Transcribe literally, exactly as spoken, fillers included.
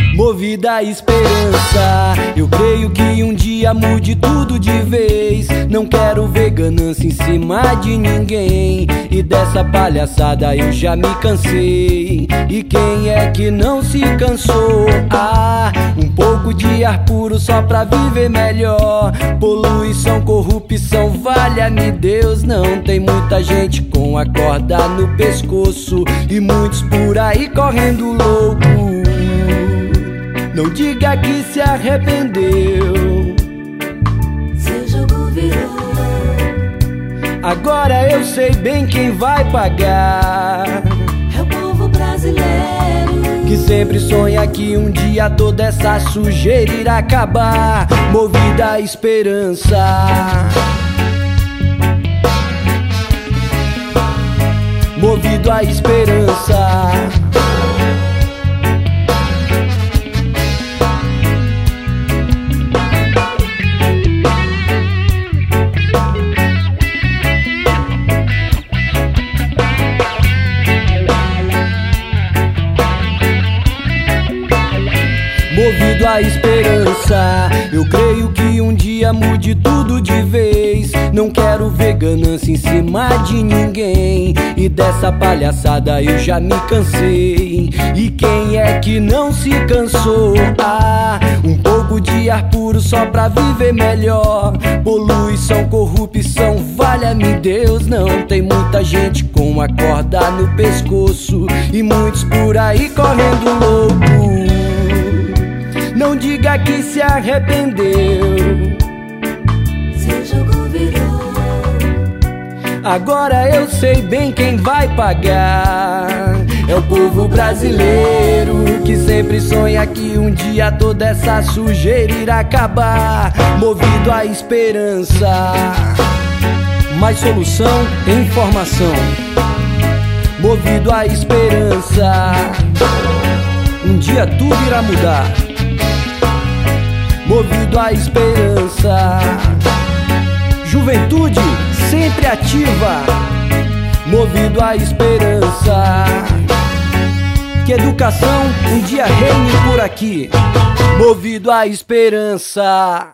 Movida a esperança, eu creio que um dia mude tudo de vez. Não quero ver ganância em cima de ninguém, e dessa palhaçada eu já me cansei. E quem é que não se cansou? Ah, um pouco de ar puro só pra viver melhor. Poluição, corrupção, valha-me Deus. Não tem muita gente com a corda no pescoço, e muitos por aí correndo louco. Não diga que se arrependeu, seu jogo virou. Agora eu sei bem quem vai pagar. É o povo brasileiro, que sempre sonha que um dia toda essa sujeira irá acabar. Movida a esperança, movido a esperança. Movido a esperança, eu creio que um dia mude tudo de vez. Não quero ver ganância em cima de ninguém, e dessa palhaçada eu já me cansei. E quem é que não se cansou? Ah, um pouco de ar puro só pra viver melhor. Poluição, corrupção, valha-me Deus. Não tem muita gente com a corda no pescoço, e muitos por aí correndo louco. Não diga que se arrependeu, seu jogo virou. Agora eu sei bem quem vai pagar. É o povo brasileiro, que sempre sonha que um dia toda essa sujeira irá acabar. Movido à esperança, mais solução e informação. Movido à esperança, um dia tudo irá mudar. Movido à esperança, juventude sempre ativa. Movido à esperança, que educação um dia reine por aqui. Movido à esperança.